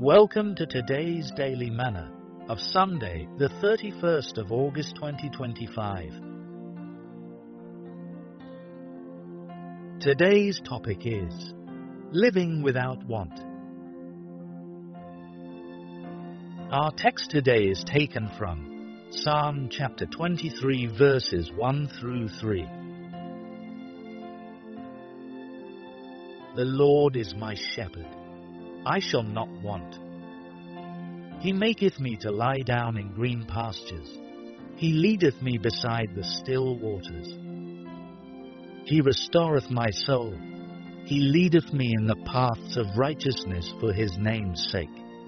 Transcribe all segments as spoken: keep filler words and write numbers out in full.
Welcome to today's Daily Manna of Sunday, the thirty-first of August twenty twenty-five. Today's topic is Living Without Want. Our text today is taken from Psalm chapter twenty-three, verses one through three. The Lord is my shepherd, I shall not want. He maketh me to lie down in green pastures. He leadeth me beside the still waters. He restoreth my soul. He leadeth me in the paths of righteousness for his name's sake.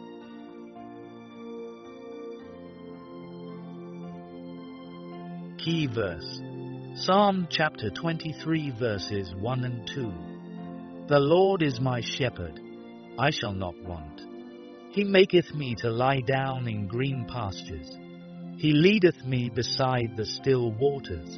Key verse, Psalm chapter twenty-three, verses one and two. The Lord is my shepherd, I shall not want. He maketh me to lie down in green pastures. He leadeth me beside the still waters.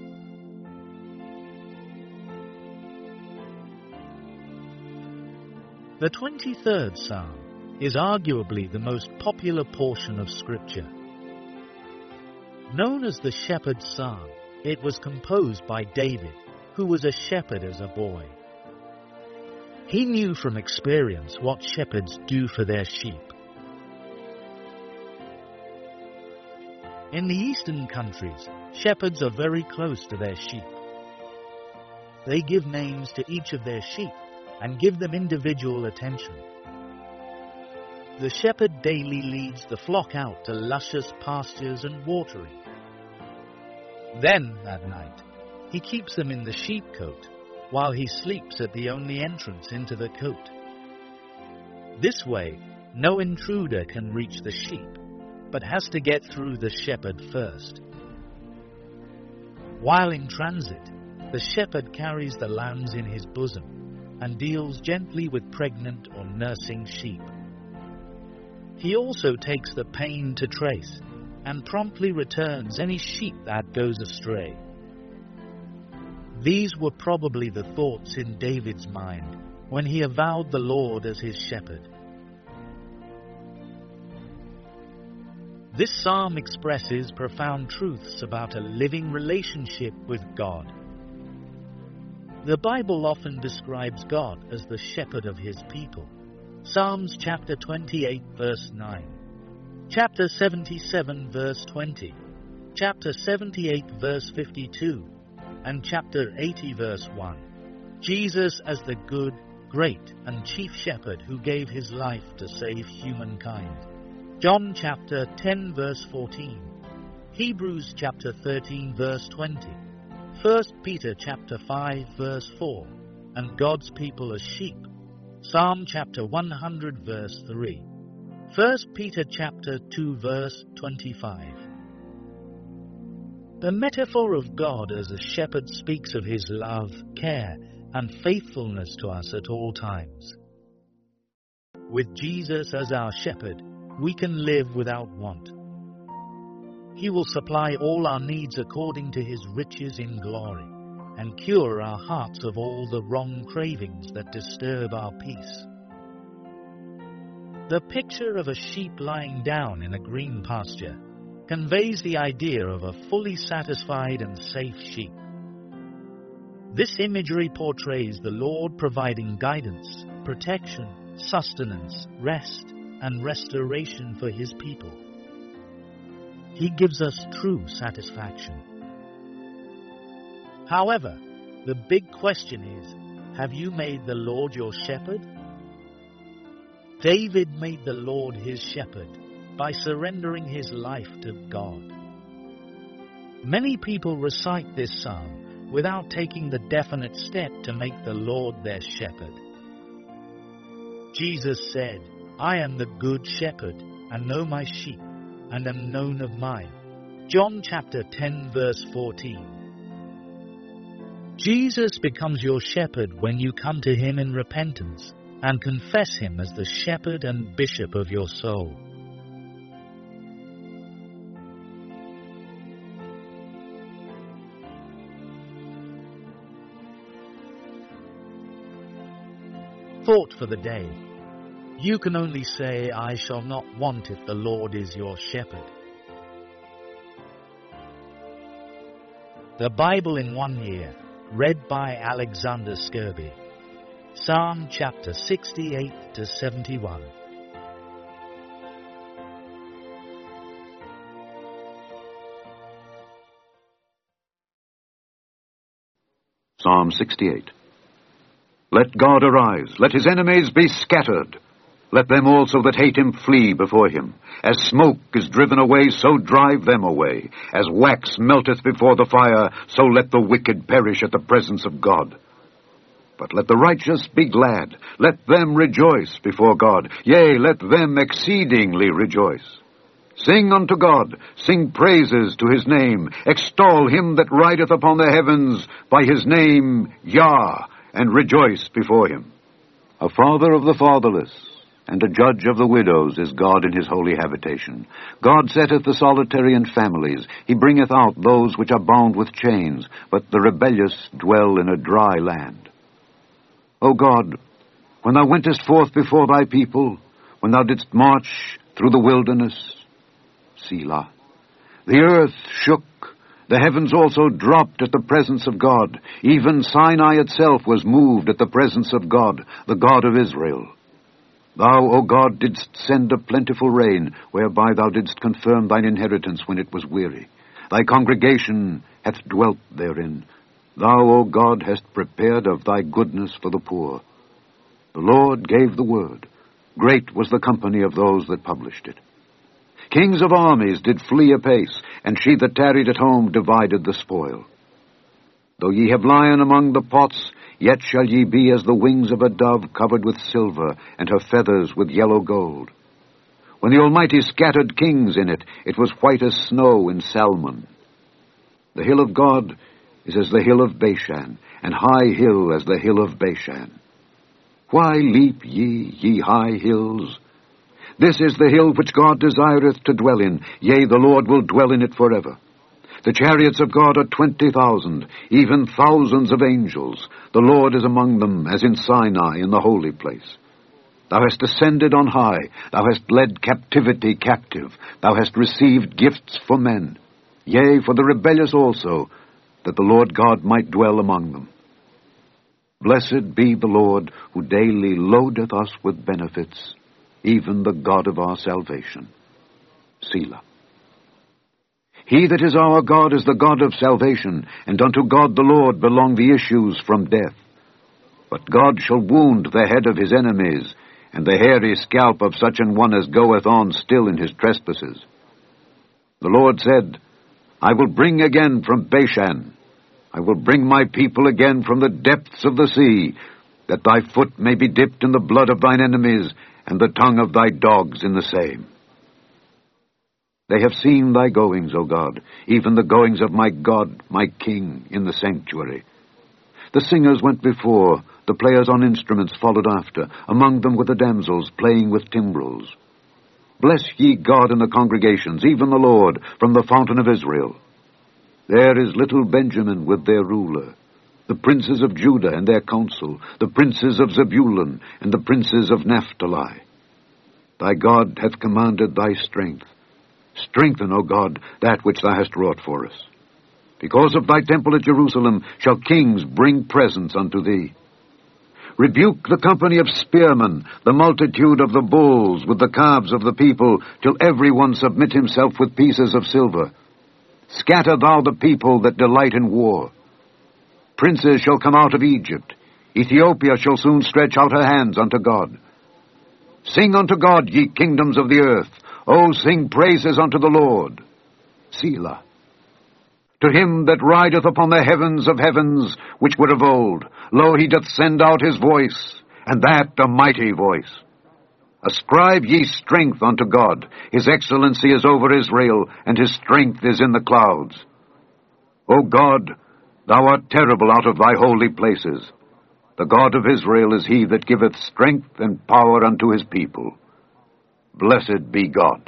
The twenty-third Psalm is arguably the most popular portion of Scripture. Known as the Shepherd's Psalm, it was composed by David, who was a shepherd as a boy. He knew from experience what shepherds do for their sheep. In the eastern countries, shepherds are very close to their sheep. They give names to each of their sheep and give them individual attention. The shepherd daily leads the flock out to luscious pastures and watering. Then, at night, he keeps them in the sheepcote, while he sleeps at the only entrance into the cote. This way, no intruder can reach the sheep, but has to get through the shepherd first. While in transit, the shepherd carries the lambs in his bosom and deals gently with pregnant or nursing sheep. He also takes the pain to trace and promptly returns any sheep that goes astray. These were probably the thoughts in David's mind when he avowed the Lord as his shepherd. This psalm expresses profound truths about a living relationship with God. The Bible often describes God as the shepherd of his people. Psalms chapter twenty-eight, verse nine, chapter seventy-seven, verse twenty, chapter seventy-eight, verse fifty-two, and chapter eighty, verse one. Jesus as the good, great, and chief shepherd who gave his life to save humankind. John chapter ten, verse fourteen. Hebrews chapter thirteen, verse twenty. First Peter chapter five, verse four. And God's people as sheep. Psalm chapter one hundred, verse three. First Peter chapter two, verse twenty-five. The metaphor of God as a shepherd speaks of his love, care, and faithfulness to us at all times. With Jesus as our shepherd, we can live without want. He will supply all our needs according to his riches in glory, and cure our hearts of all the wrong cravings that disturb our peace. The picture of a sheep lying down in a green pasture conveys the idea of a fully satisfied and safe sheep. This imagery portrays the Lord providing guidance, protection, sustenance, rest, and restoration for his people. He gives us true satisfaction. However, the big question is, have you made the Lord your shepherd? David made the Lord his shepherd by surrendering his life to God. Many people recite this psalm without taking the definite step to make the Lord their shepherd. Jesus said, I am the good shepherd, and know my sheep, and am known of mine. John chapter ten, verse fourteen. Jesus becomes your shepherd when you come to him in repentance and confess him as the shepherd and bishop of your soul. Thought for the day. you can only say, I shall not want if the Lord is your shepherd. The Bible in one year, read by Alexander Skirby. Psalm chapter sixty-eight to seventy-one. Psalm sixty-eight. Let God arise, let his enemies be scattered. Let them also that hate him flee before him. As smoke is driven away, so drive them away. As wax melteth before the fire, so let the wicked perish at the presence of God. But let the righteous be glad, let them rejoice before God. Yea, let them exceedingly rejoice. Sing unto God, sing praises to his name. Extol him that rideth upon the heavens by his name, Yah, and rejoice before him. A father of the fatherless, and a judge of the widows is God in his holy habitation. God setteth the solitary in families. He bringeth out those which are bound with chains, but the rebellious dwell in a dry land. O God, when thou wentest forth before thy people, when thou didst march through the wilderness, Selah. The earth shook, the heavens also dropped at the presence of God. Even Sinai itself was moved at the presence of God, the God of Israel. Thou, O God, didst send a plentiful rain, whereby thou didst confirm thine inheritance when it was weary. Thy congregation hath dwelt therein. Thou, O God, hast prepared of thy goodness for the poor. The Lord gave the word. Great was the company of those that published it. Kings of armies did flee apace, and she that tarried at home divided the spoil. Though ye have lion among the pots, yet shall ye be as the wings of a dove covered with silver, and her feathers with yellow gold. When the Almighty scattered kings in it, it was white as snow in Salmon. The hill of God is as the hill of Bashan, and high hill as the hill of Bashan. Why leap ye, ye high hills? This is the hill which God desireth to dwell in. Yea, the Lord will dwell in it forever. The chariots of God are twenty thousand, even thousands of angels. The Lord is among them, as in Sinai in the holy place. Thou hast ascended on high. Thou hast led captivity captive. Thou hast received gifts for men. Yea, for the rebellious also, that the Lord God might dwell among them. Blessed be the Lord, who daily loadeth us with benefits, even the God of our salvation. Selah. He that is our God is the God of salvation, and unto God the Lord belong the issues from death. But God shall wound the head of his enemies, and the hairy scalp of such an one as goeth on still in his trespasses. The Lord said, I will bring again from Bashan. I will bring my people again from the depths of the sea, that thy foot may be dipped in the blood of thine enemies, and the tongue of thy dogs in the same. They have seen thy goings, O God, even the goings of my God, my King, in the sanctuary. The singers went before, the players on instruments followed after, among them were the damsels playing with timbrels. Bless ye God in the congregations, even the Lord, from the fountain of Israel. There is little Benjamin with their ruler, the princes of Judah and their council, the princes of Zebulun and the princes of Naphtali. Thy God hath commanded thy strength. Strengthen, O God, that which thou hast wrought for us. Because of thy temple at Jerusalem shall kings bring presents unto thee. Rebuke the company of spearmen, the multitude of the bulls with the calves of the people, till every one submit himself with pieces of silver. Scatter thou the people that delight in war. Princes shall come out of Egypt. Ethiopia shall soon stretch out her hands unto God. Sing unto God, ye kingdoms of the earth. O sing praises unto the Lord. Selah. To him that rideth upon the heavens of heavens, which were of old, lo, he doth send out his voice, and that a mighty voice. Ascribe ye strength unto God. His excellency is over Israel, and his strength is in the clouds. O God, thou art terrible out of thy holy places. The God of Israel is he that giveth strength and power unto his people. Blessed be God.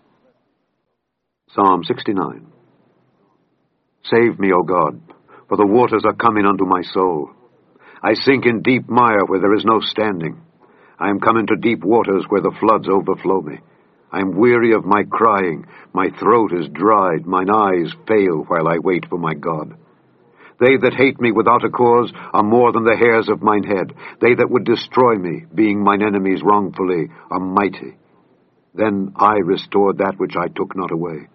Psalm sixty-nine. Save me, O God, for the waters are coming unto my soul. I sink in deep mire where there is no standing. I am come into deep waters where the floods overflow me. I am weary of my crying. My throat is dried. Mine eyes fail while I wait for my God. They that hate me without a cause are more than the hairs of mine head. They that would destroy me, being mine enemies wrongfully, are mighty. Then I restored that which I took not away.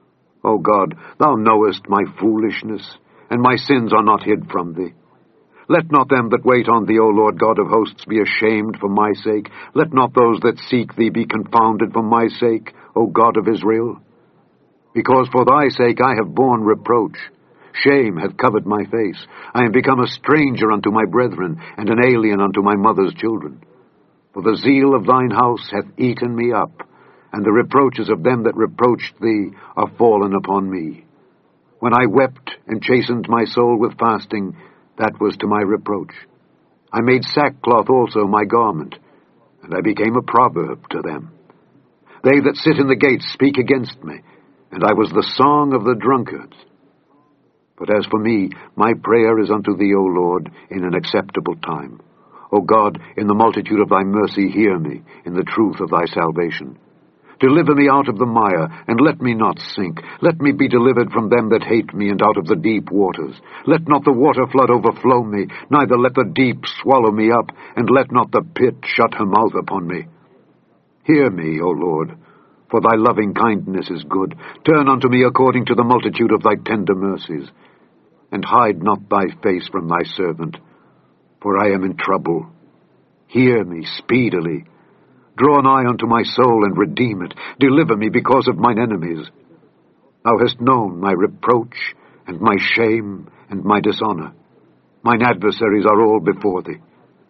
O God, thou knowest my foolishness, and my sins are not hid from thee. Let not them that wait on thee, O Lord God of hosts, be ashamed for my sake. Let not those that seek thee be confounded for my sake, O God of Israel. Because for thy sake I have borne reproach. Shame hath covered my face. I am become a stranger unto my brethren, and an alien unto my mother's children. For the zeal of thine house hath eaten me up, and the reproaches of them that reproached thee are fallen upon me. When I wept and chastened my soul with fasting, that was to my reproach. I made sackcloth also my garment, and I became a proverb to them. They that sit in the gates speak against me, and I was the song of the drunkards. But as for me, my prayer is unto thee, O Lord, in an acceptable time. O God, in the multitude of thy mercy, hear me, in the truth of thy salvation. Deliver me out of the mire, and let me not sink. Let me be delivered from them that hate me, and out of the deep waters. Let not the water flood overflow me, neither let the deep swallow me up, and let not the pit shut her mouth upon me. Hear me, O Lord, for thy loving kindness is good. Turn unto me according to the multitude of thy tender mercies, and hide not thy face from thy servant, for I am in trouble. Hear me speedily. Draw nigh unto my soul, and redeem it. Deliver me because of mine enemies. Thou hast known my reproach, and my shame, and my dishonor. Mine adversaries are all before thee.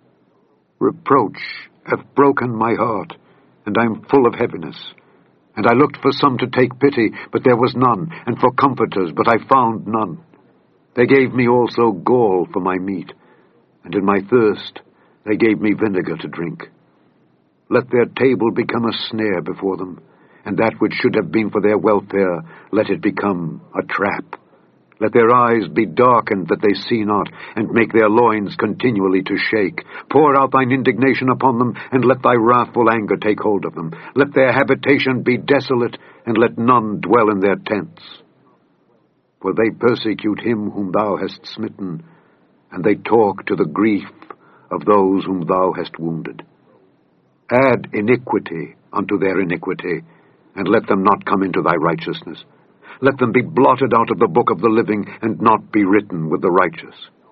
Reproach hath broken my heart, and I am full of heaviness. And I looked for some to take pity, but there was none, and for comforters, but I found none. They gave me also gall for my meat, and in my thirst they gave me vinegar to drink. Let their table become a snare before them, and that which should have been for their welfare, let it become a trap. Let their eyes be darkened that they see not, and make their loins continually to shake. Pour out thine indignation upon them, and let thy wrathful anger take hold of them. Let their habitation be desolate, and let none dwell in their tents. For they persecute him whom thou hast smitten, and they talk to the grief of those whom thou hast wounded. Add iniquity unto their iniquity, and let them not come into thy righteousness. Let them be blotted out of the book of the living, and not be written with the righteous.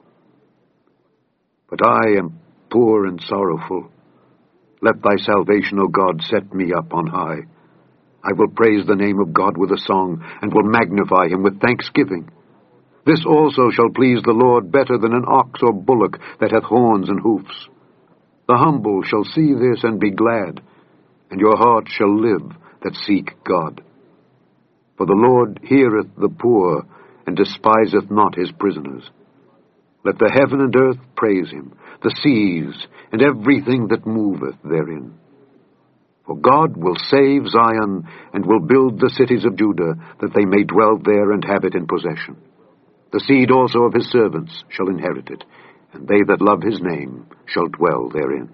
But I am poor and sorrowful. Let thy salvation, O God, set me up on high. I will praise the name of God with a song, and will magnify him with thanksgiving. This also shall please the Lord better than an ox or bullock that hath horns and hoofs. The humble shall see this and be glad, and your heart shall live that seek God. For the Lord heareth the poor, and despiseth not his prisoners. Let the heaven and earth praise him, the seas, and everything that moveth therein. For God will save Zion, and will build the cities of Judah, that they may dwell there and have it in possession. The seed also of his servants shall inherit it, and they that love his name shall dwell therein.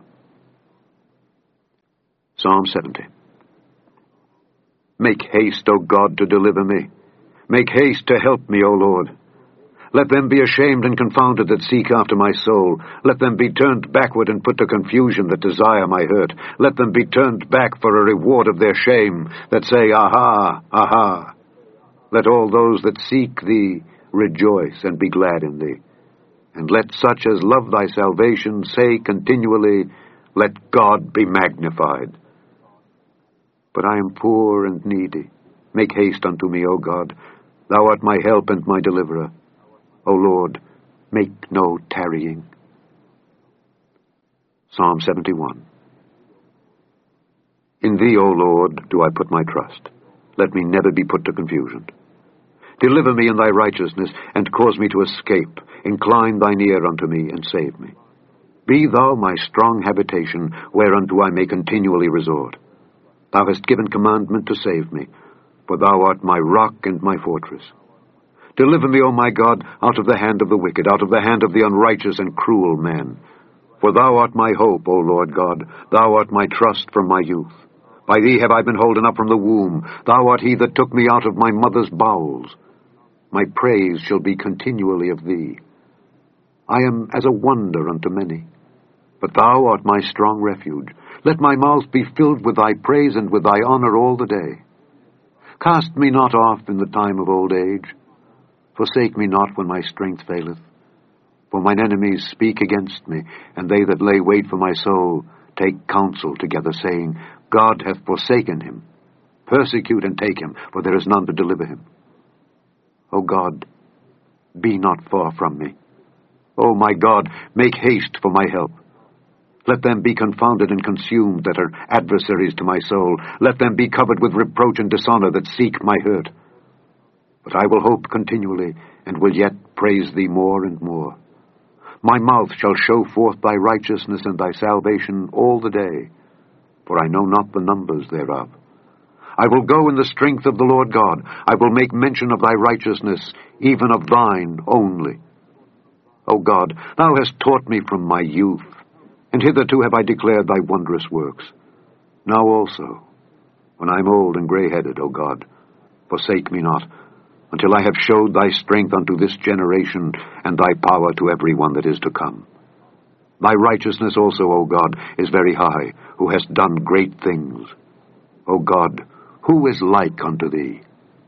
Psalm seventy. Make haste, O God, to deliver me. Make haste to help me, O Lord. Let them be ashamed and confounded that seek after my soul. Let them be turned backward and put to confusion that desire my hurt. Let them be turned back for a reward of their shame, that say, Aha, aha. Let all those that seek thee rejoice and be glad in thee. And let such as love thy salvation say continually, Let God be magnified. But I am poor and needy. Make haste unto me, O God. Thou art my help and my deliverer. O Lord, make no tarrying. Psalm seventy-one. In thee, O Lord, do I put my trust. Let me never be put to confusion. Deliver me in thy righteousness, and cause me to escape. Incline thine ear unto me, and save me. Be thou my strong habitation, whereunto I may continually resort. Thou hast given commandment to save me, for thou art my rock and my fortress. Deliver me, O my God, out of the hand of the wicked, out of the hand of the unrighteous and cruel men. For thou art my hope, O Lord God. Thou art my trust from my youth. By thee have I been holden up from the womb. Thou art he that took me out of my mother's bowels. My praise shall be continually of thee. I am as a wonder unto many. But thou art my strong refuge. Let my mouth be filled with thy praise and with thy honor all the day. Cast me not off in the time of old age. Forsake me not when my strength faileth. For mine enemies speak against me, and they that lay wait for my soul take counsel together, saying, God hath forsaken him. Persecute and take him, for there is none to deliver him. O God, be not far from me. O my God, make haste for my help. Let them be confounded and consumed that are adversaries to my soul. Let them be covered with reproach and dishonor that seek my hurt. But I will hope continually, and will yet praise thee more and more. My mouth shall show forth thy righteousness and thy salvation all the day, for I know not the numbers thereof. I will go in the strength of the Lord God. I will make mention of thy righteousness, even of thine only. O God, thou hast taught me from my youth, and hitherto have I declared thy wondrous works. Now also, when I am old and grey-headed, O God, forsake me not, until I have showed thy strength unto this generation, and thy power to every one that is to come. Thy righteousness also, O God, is very high, who hast done great things. O God, who is like unto thee?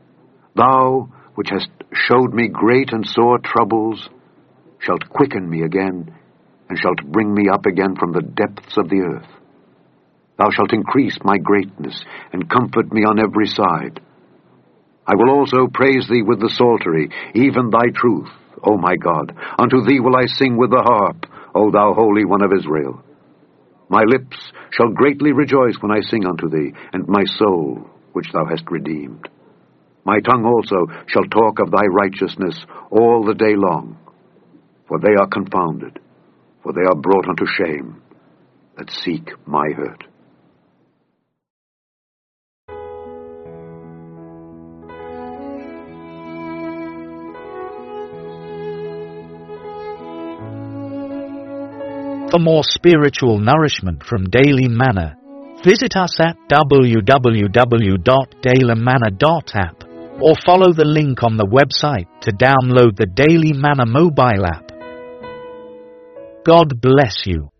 Thou, which hast showed me great and sore troubles, shalt quicken me again, and shalt bring me up again from the depths of the earth. Thou shalt increase my greatness, and comfort me on every side. I will also praise thee with the psaltery, even thy truth, O my God. Unto thee will I sing with the harp, O thou Holy One of Israel. My lips shall greatly rejoice when I sing unto thee, and my soul, which thou hast redeemed. My tongue also shall talk of thy righteousness all the day long. For they are confounded, for they are brought unto shame, that seek my hurt. For more spiritual nourishment from Daily Manna, visit us at w w w dot daily manna dot app or follow the link on the website to download the Daily Manna mobile app. God bless you.